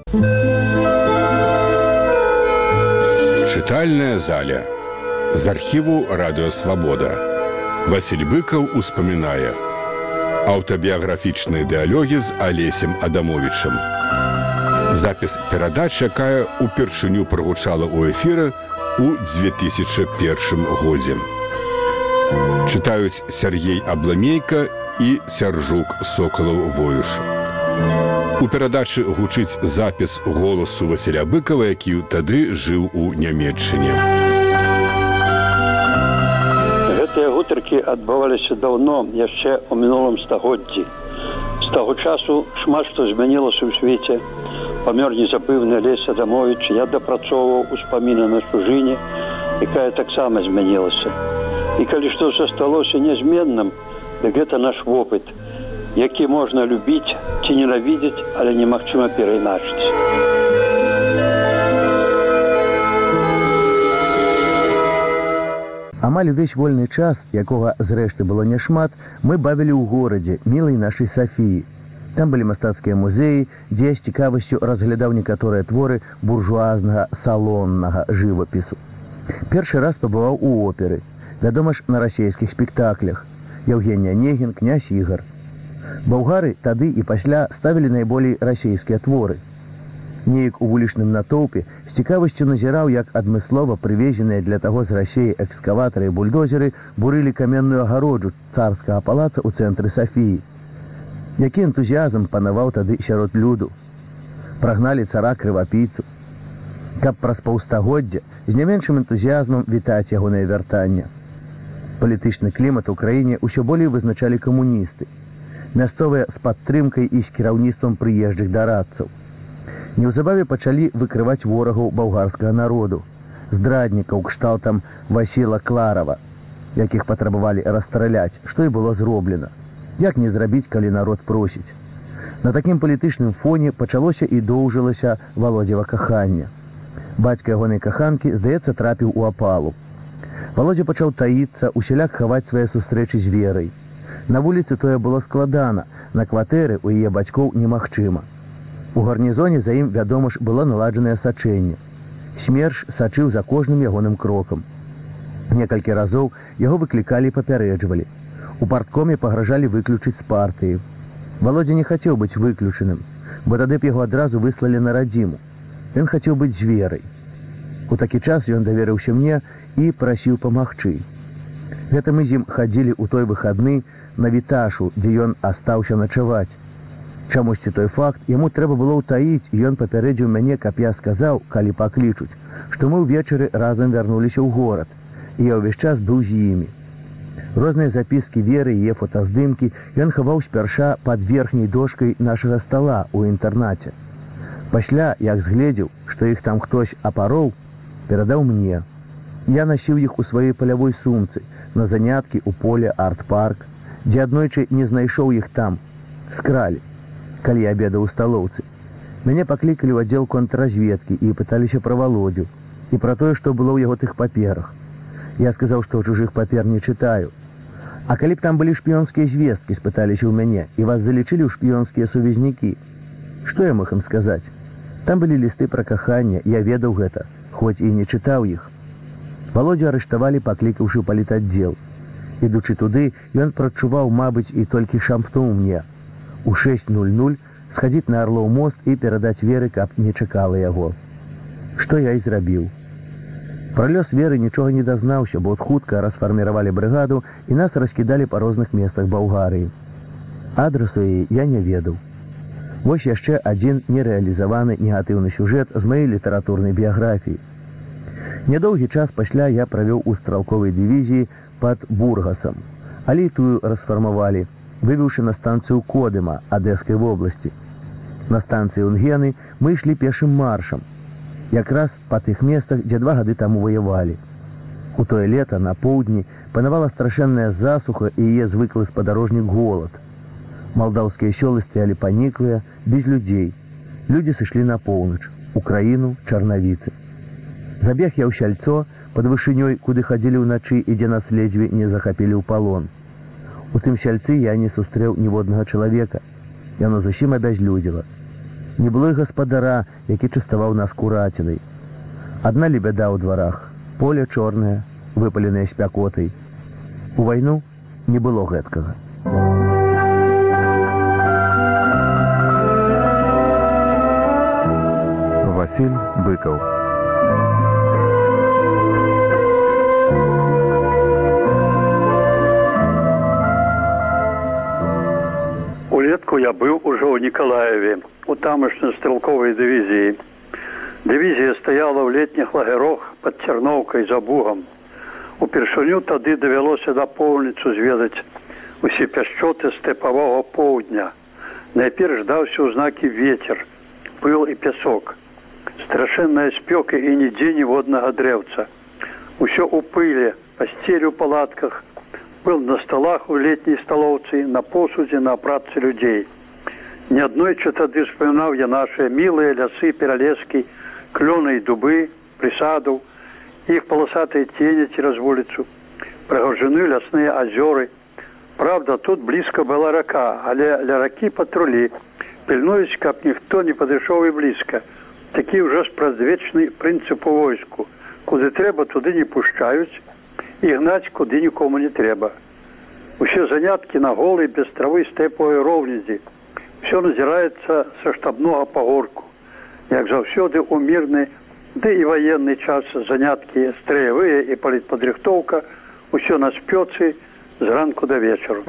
Чытальная заля. З архіву Радыё Свабода. Васіль Быкаў успамінае. Аўтабіяграфічныя дыялогі з Алесем Адамовічам. Запіс перадач, якая упершыню прагучала ў эфіры ў 2001 годзе. Чытаюць Сергей Абламейка і Сяржук Сокалаў-Воюш. У перадачы гучыць запіс голасу Васіля Быкава, які тады жыў у Нямецчыне. Гэтыя гутаркі адбываліся даўно, яшчэ ў мінулым стагоддзі. З таго часу шмат што змянілася ў свеце. Памёр незабыўны Алесь Адамовіч, я дапрацоўваў успаміны на чужыне, якая таксама змянілася. І калі што засталося нязменным, дык гэта наш вопыт, які можна любіць ці ненавідзець, але немагчыма перайначыць. Амаль увесь вольны час, якога зрэшты было няшмат, мы бавілі ў горадзе, мілай нашай Сафіі. Там былі мастацкія музеі, дзе я з цікавасцю разглядаў некаторыя творы буржуазнага салоннага жывапісу. Першы раз пабываў у оперы, вядома ж, на расійскіх спектаклях. Евгений Онегин, князь Ігар. Болгары тады і пасля ставілі найболей расійскія творы. Неяк у вулічным натоўпе з цікавасцю назіраў, як адмыслова прывезеныя для таго з Расіі экскаватары і бульдозеры бурылі каменную агароджу царскага палаца ў цэнтры Сафіі. Які энтузіязм панаваў тады сярод люду. Прагналі цара-крывапійцу. Каб праз паўстагоддзя з не меншым энтузіязмам вітаць ягонае вяртанне. Палітычны клімат у краіне ўсё болей вызначалі камуністы. Мясцовыя з падтрымкай і з кіраўніцтвам прыезджых дарадцаў. Неўзабаве пачалі выкрываць ворагаў балгарскага народу, здраднікаў кшталтам Васіла Кларава, якіх патрабавалі расстраляць, што і было зроблена. Як не зрабіць, калі народ просіць? На такім палітычным фоне пачалося і доўжылася Володзева каханне. Бацька ягонай каханкі, здаецца, трапіў у апалу. Володя пачаў таіцца, усяляк хаваць свае сустрэчы з Верай. На вуліцы тое было складана, на кватэры ў яе бацькоў немагчыма. У гарнізоне за ім, вядома ж, было наладжанае сачэнне. Смерч сачыў за кожным ягоным крокам. Некалькі разоў яго выклікалі і папярэджвалі. У парткоме пагражалі выключыць з партыі. Володя не хацеў быць выключаным, бо тады б яго адразу выслалі на радзіму. Ён хацеў быць з Верай. У такі час ён даверыўся мне і прасіў памагчы. Гэта мы з ім хадзілі ў той выхадны на Віташу, дзе ён астаўся начаваць. Чамусьці той факт яму трэба было ўтаіць, і ён папярэдзіў мяне, каб я сказаў, калі паклічуць, што мы ўвечары разам вярнуліся ў горад, і я ўвесь час быў з імі. Розныя запіскі Веры і яе фотаздымкі ён хаваў спярша пад верхняй дошкай нашага стала ў інтэрнаце. Пасля, як згледзеў, што іх там хтось апароў, перадаў мне. Я насіў іх у сваёй палявой сумцы, на заняткі ў поле арт-парк, дзе аднойчы не знайшоў іх там. Скралі, калі я абедаў у сталоўцы. Мяне паклікалі ў аддзел контрразведкі і пыталіся пра Володю і пра тое, што было ў яго тых паперах. Я сказаў, што чужых папер не чытаю. А калі б там былі шпіёнскія звесткі, спыталіся ў мяне, і вас залічылі ў шпіёнскія сувязнікі. Што я мог ім сказаць? Там былі лісты пра каханне, я ведаў гэта, хоць і не чытаў іх. Володю арыштавалі, паклікаўшы ў палітаддзел. Ідучы туды, ён прачуваў, мабыць, і толькі шампнуў мне. У 6:00 схадзіць на Арлоў мост і перадаць Веры, каб не чакала яго. Што я і зрабіў. Пра лёс Веры нічога не дазнаўся, бо хутка расфарміравалі брыгаду і нас раскідалі па розных месцах Балгарыі. Адрасу яе я не ведаў. Вось яшчэ адзін нерэалізаваны негатыўны сюжэт з маёй літаратурнай біяграфіі. Нядоўгі час пасля я правёў у стралковай дывізіі пад Бургасам, але і тую расфармавалі, вывеўшы на станцыю Кодыма Адэскай вобласці. На станцыі Унгены мы ішлі пешым маршам, якраз па тых месцах, дзе 2 гады таму ваявалі. У тое лета на поўдні панавала страшэнная засуха і яе звыклы спадарожнік голад. Малдаўскія сёлы стаялі паніклыя, без людзей. Людзі сышлі на поўнач, у краіну Чарнавіцы. Забег я ў сяльцо пад вышынёй, куды хадзілі ўначы і дзе нас ледзьве не захапілі ў палон. У тым сяльцы я не сустрэў ніводнага чалавека. Яно зусім абязлюдзіла. Не было і гаспадара, які частаваў нас курацінай. Адна лебяда ў дварах, поле чорнае, выпаленае спякотай. У вайну не было гэткага. Васіль Быкаў. Улетку я быў ужо ў Нікалаеве, у тамашняй стрэлковай дывізіі. Дывізія стаяла ў летніх лагерах пад Цярноўкай за Бугам. Упершыню тады давялося напоўніцу зведаць усе пяшчоты стэпавога поўдня. Найперш даўся ў знакі вецер, пыл і пясок. Страшэнная спёка і нідзе ніводнага дрэўца. Усё ў пыле, пасцелі ў палатках, пыл на сталах у летняй сталоўцы, на посудзе, на працы людзей. Неаднойчы тады спамінаў я нашыя мілыя лясы, пералескі, клёны і дубы, прысадаў, іх паласатыя цені цераз вуліцу, прыгажаны лясныя азёры. Правда, тут блізка была рака, але ля ракі патрулі, пільнуюць, каб ніхто не падышоў і блізка. Такі ўжо спрадвечны прынцып у войску. Куды трэба, туды не пушчаюць, і гнаць куды нікому не трэба. Усе заняткі на голай, без травы стэпавай роўнядзі. Всё назіраецца са штабнога пагорку. Як заўсёды ў мірны, ды і ваенны час заняткі страявыя і палітпадрыхтоўка, усё на спёцы з ранку да вечару.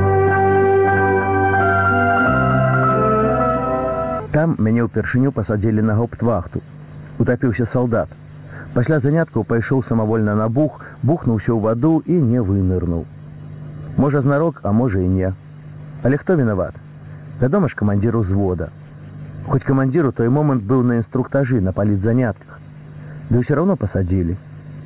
Там мяне ўпершыню пасадзілі на гауптвахту. Утапіўся салдат. Пасля заняткаў пайшоў самавольна на бух, бухнуўся ў ваду і не вынырнуў. Можа, знарок, а можа і не. Але хто вінават? Вядома ж, камандзір узвода. Хоць камандзір у той момант быў на інструктажы, на палітзанятках. Ды ўсё роўно пасадзілі.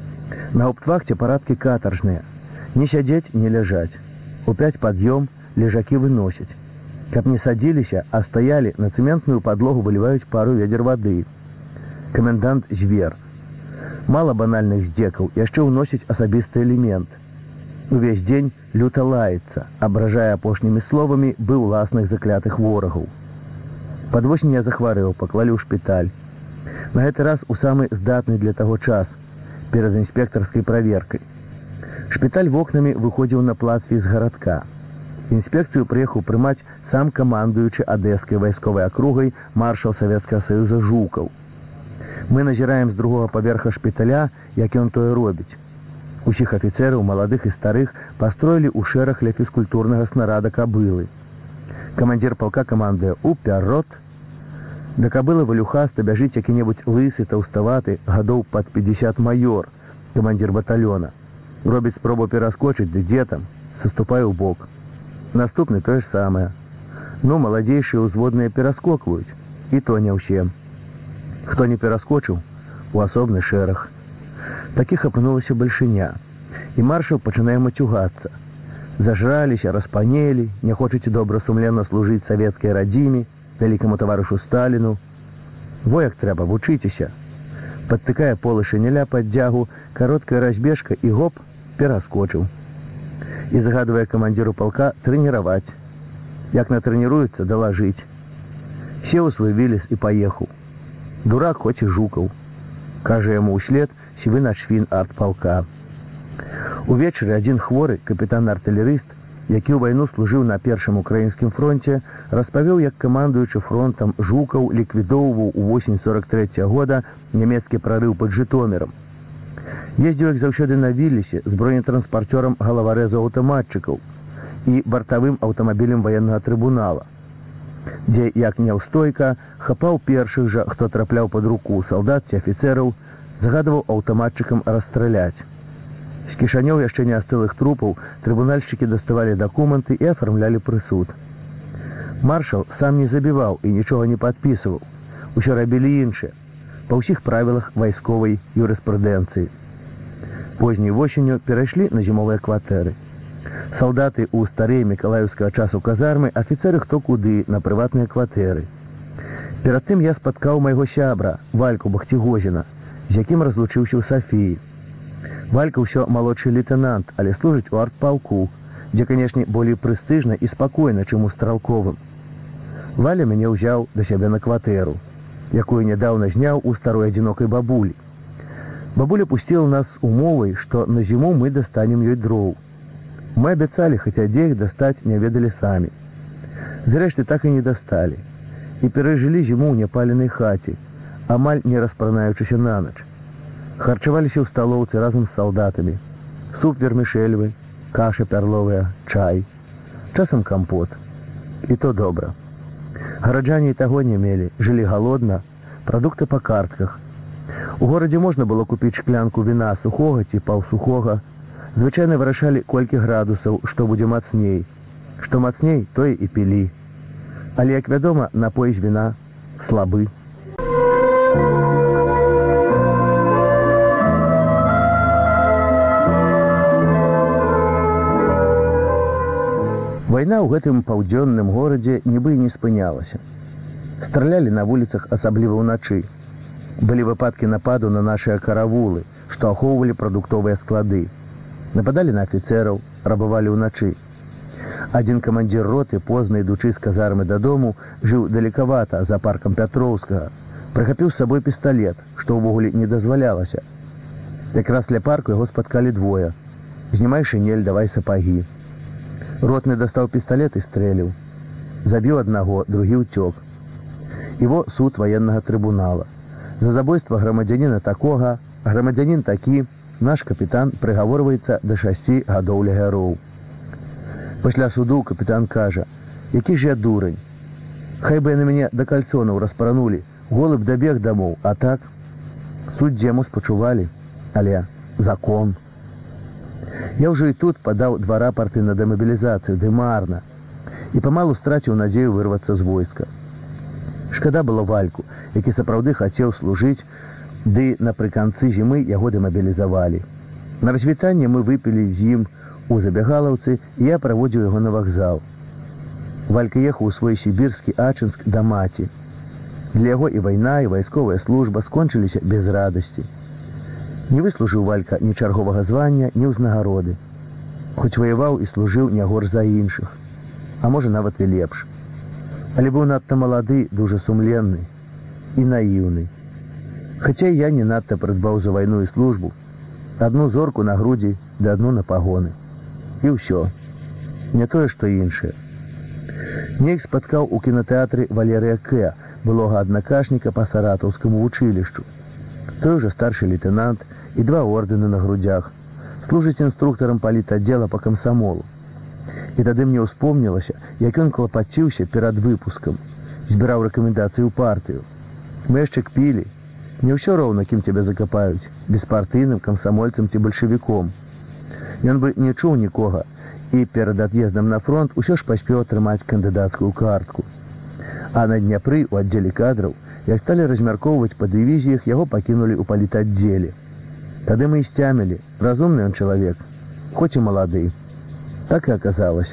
На гауптвахце парадкі катаржныя. Не сядзець, не ляжаць. У 5 пад'ём, лежакі выносяць. Каб не садзіліся, а стаялі, на цэментную падлогу выліваюць пару вядзер вады. Камендант звер. Мала банальных здзекаў, яшчэ ўносіць асабісты элемент. Увесь дзень люта лаецца, абражае апошнімі словамі быў уласных заклятых ворагаў. Пад восень я захварэў, паклалі ў шпіталь. На гэты раз у самы здатны для таго час, перад інспектарскай праверкай. Шпіталь вокнамі выходзіў на плац з гарадка. Інспекцыю прыехаў прымаць сам камандуючы адэскай вайсковай акругай маршал Савецкага Саюза Жукаў. Мы назіраем з другога паверха шпіталя, як ён тое робіць. Усіх афіцэраў, маладых і старых, пастроілі ў шэраг ля фізкультурнага снарада кабылы. Камандзір палка камандуе «Уперрот». Да кабылы валюхаста бяжыць які-небудзь лысы, таўставаты, гадоў пад 50 майор, камандзір батальёна. Робіць спробу пераскочыць, ды дзе там, саступае ў бок. Наступны тое ж самае. Ну, маладзейшыя ўзводныя пераскокваюць, і то не ўсе. Хто не пераскочыў, у асобны шэраг. Такіх апынулася бальшыня. І маршал пачынае мацюгацца. Зажраліся, распанелі, не хочаце добрасумленна служыць савецкай радзіме, вялікаму таварышу Сталіну. Во як трэба, вучыцеся. Падтыкае полы шынеля пад дзягу, кароткая разбежка і гоп, пераскочыў. І загадвае камандзіру палка трэніраваць. Як натрэніруецца, далажыць. Сеў у свой велес і паехаў. Дурак хоць і Жукаў. Кажа яму ўслед сівы начфін артпалка. Увечары адзін хворы, капітан-артылерыст, які ў вайну служыў на першым украінскім фронце, распавёў, як камандуючы фронтам Жукаў ліквідоўваў у восень 43 года нямецкі прарыў пад Жытомірам. Ездзіў, як заўсёды, на вілісе з бронетранспарцёрам галаварэзаў аўтаматчыкаў і бартавым аўтамабілем ваеннага трыбунала, дзе, як няўстойка, хапаў першых жа, хто трапляў пад руку, салдат ці афіцэраў, загадваў аўтаматчыкам расстраляць. З кішанёў яшчэ не астылых трупаў трыбунальшчыкі даставалі дакументы і афармлялі прысуд. Маршал сам не забіваў і нічога не падпісываў. Усё рабілі іншыя, па ўсіх правілах вайсковай юрыспрудэнцыі. Позняй восенню перайшлі на зімовыя кватэры. Салдаты ў старыя мікалаеўскага часу казармы, афіцэры хто куды, на прыватныя кватэры. Перад тым я спаткаў майго сябра, Вальку Бахцігозіна, з якім разлучыўся ў Сафіі. Валька ўсё малодшы лейтэнант, але служыць у артпалку, дзе, канешне, болей прэстыжна і спакойна, чым у стралковым. Валя мяне ўзяў да сябе на кватэру, якую нядаўна зняў у старой адзінокай бабулі. Бабуля пусціла нас умовай, што на зіму мы дастанем ёй дроў. Мы абяцалі, хаця дзе іх дастаць не ведалі самі. Зрэшты, так і не дасталі. І перажылі зіму ў няпаленай хаце, амаль не распранаючыся на ноч. Харчаваліся ў сталоўцы разам з салдатамі. Суп вермішэльвы, каша пярловая, чай. Часам кампот. І то добра. Гараджане і таго не мелі, жылі галодна, прадукты па картках. У горадзе можна было купіць шклянку віна сухога ці паўсухога. Звычайна вырашалі, колькі градусаў, што будзе мацней. Што мацней, тое і пілі. Але, як вядома, напой з віна слабы. Вайна ў гэтым паўдзённым горадзе нібы і не спынялася. Стралялі на вуліцах, асабліва ўначы. Былі выпадкі нападу на нашыя каравулы, што ахоўвалі прадуктовыя склады. Нападалі на афіцэраў, рабавалі ўначы. Адзін камандзір роты, позна ідучы з казармы дадому, жыў далекавата за паркам Пятроўскага. Прыхапіў з сабой пісталет, што ўвогуле не дазвалялася. Якраз ля парку яго спаткалі двое. «Знімай шинель, давай сапагі». Ротны дастаў пісталет і стрэліў. Забіў аднаго, другі ўцёк. І во суд ваеннага трыбунала. За забойства грамадзяніна такога, грамадзянін такі, наш капітан прыгаворваецца да 6 гадоў лягароў. Пасля суду капітан кажа: «Які ж я дурань. Хай бы яны мяне да кальцонаў распранулі, голы б дабег дамоў, а так суддзі яму спачувалі, але закон». Я ўжо і тут падаў 2 рапарты на дэмабілізацыю, ды марна, і памалу страціў надзею вырвацца з войска. Шкада было Вальку, які сапраўды хацеў служыць, ды напрыканцы зімы яго дэмабілізавалі. На развітанне мы выпілі з ім у забягалаўцы, і я праводзіў яго на вакзал. Валька ехаў у свой сібірскі Ачынск да маці. Для яго і вайна, і вайсковая служба скончыліся без радасці. Не выслужыў Валька ні чарговага звання, ні ўзнагароды. Хоць ваяваў і служыў не горш за іншых. А можа, нават і лепш. Але быў надта малады, дужа сумленны і наіўны. Хаця я не надта прыдбаў за вайну і службу. Адну зорку на грудзі, да адну на пагоны. І ўсё. Не тое, што іншае. Неяк спаткаў у кінатэатры Валерыя К., былога аднакашніка па саратаўскаму вучылішчу. Той уже старшы лейтенант і 2 ордэны на грудзях. Служыць інструктарам палітаддзела па камсамолу. І тады мне ўспомнілася, як ён клапаціўся перад выпускам, збіраў рэкамендацыі ў партыю. Мы яшчэ кпілі. Не ўсё роўна, кім цябе закапаюць, беспартыйным, камсамольцам ці бальшавіком. Ён бы не чуў нікога, і перад ад'ездам на фронт усё ж паспеў атрымаць кандыдацкую картку. А на Дняпры, у аддзеле кадраў, як сталі размяркоўваць па дывізіях, яго пакінулі ў палітаддзеле. Тады мы і сцямілі, разумны ён чалавек, хоць і малады. Так і аказалася.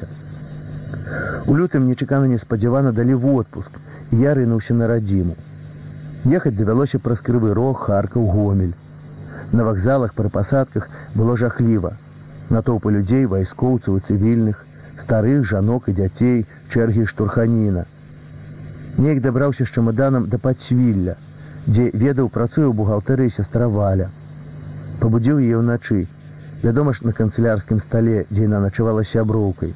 У лютым нечакана неспадзявана далі в отпуск, і я рынуўся на радзіму. Ехаць давялося праз Крывы Рог, Харкаў, Гомель. На вакзалах, пры пасадках было жахліва. Натоўпы людзей, вайскоўцаў і цывільных, старых, жанок і дзяцей, чэргі штурханіна. Неяк дабраўся з чамаданам да Пацвілля, дзе ведаў, працуе ў бухгалтэрыі сястра Валя. Пабудзіў яе ўначы, вядома ж, на канцылярскім стале, дзе яна начавала з сяброўкай.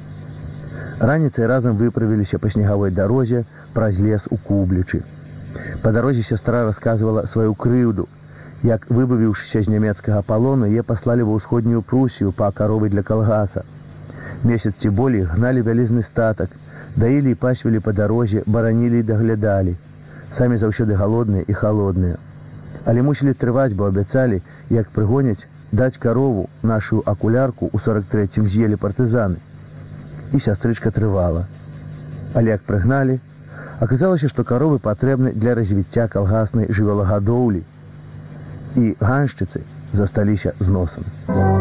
Раніцай разам выправіліся па снегавой дарозе праз лес у Кублічы. Па дарозе сястра расказвала сваю крыўду, як, выбавіўшыся з нямецкага палону, яе паслалі ва ўсходнюю Прусію па каровы для калгаса. Месяц ці болей гналі вялізны статак, даілі і пасвілі па дарозе, баранілі і даглядалі. Самі заўсёды галодныя і халодныя. Але мусілі трываць, бо абяцалі, як прыгоняць, даць карову, нашу акулярку ў 43-м з'елі партызаны. І сястрычка трывала. Але як прыгналі, аказалася, што каровы патрэбны для развіцця калгаснай жывёлагадоўлі. І ганшчыцы засталіся з носам.